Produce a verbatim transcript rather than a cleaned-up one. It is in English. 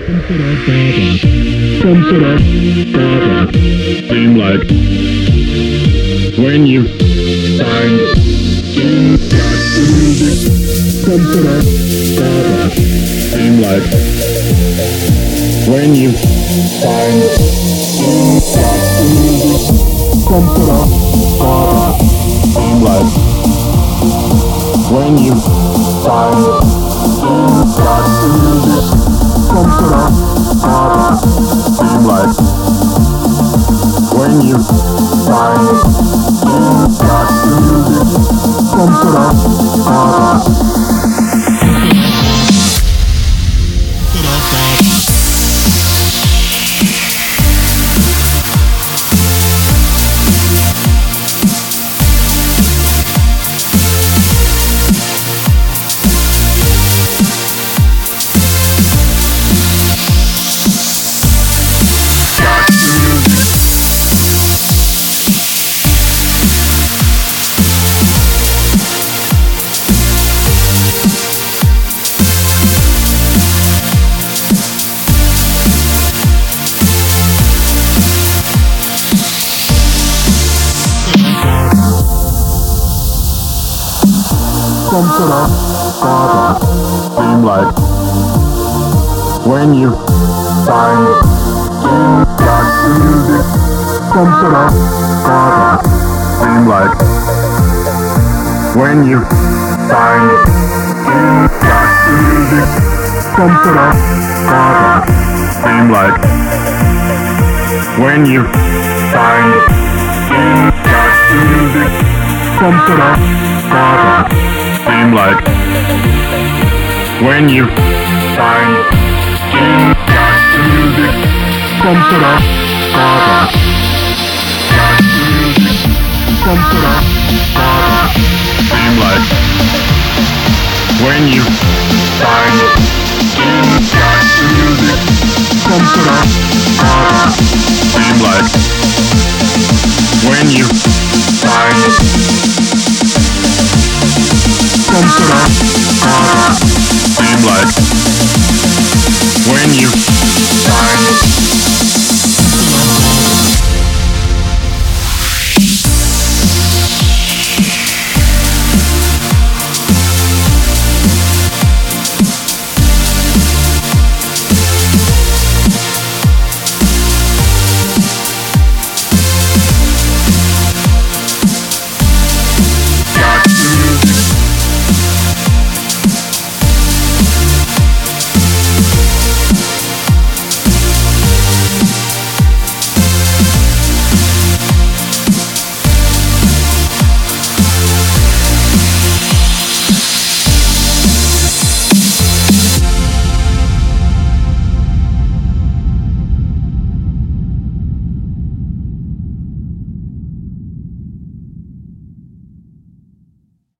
Some sort of bother. Seem like when you find in that music. Some sort of bother. Seem like when you find in that music. Some sort of bother. Seem like when you find in that music. Some sort of bother. Seem like when you find in that music. Some sort of bother. Some sort of bother. Seem like when you find in that music. Some sort of bother. Seem like when you find in that music. Some sort of bother. Seem like when you find in that music. Some sort of bother. Seem like when you find in that music. Some sort of bother. That music. Some sort of bother. Seem like when you find